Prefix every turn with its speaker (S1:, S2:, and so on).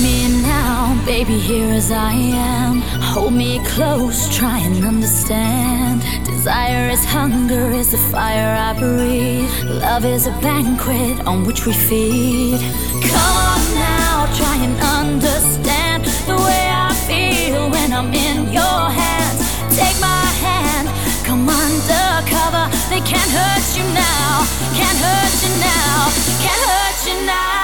S1: me now, baby, here as I am. Hold me close, try and understand. Desire is hunger, is the fire I breathe. Love is a banquet on which we feed. Come on now, try and understand the way I feel when I'm in your hands. Take my hand, come undercover. They can't hurt you now, can't hurt you now, can't hurt you now.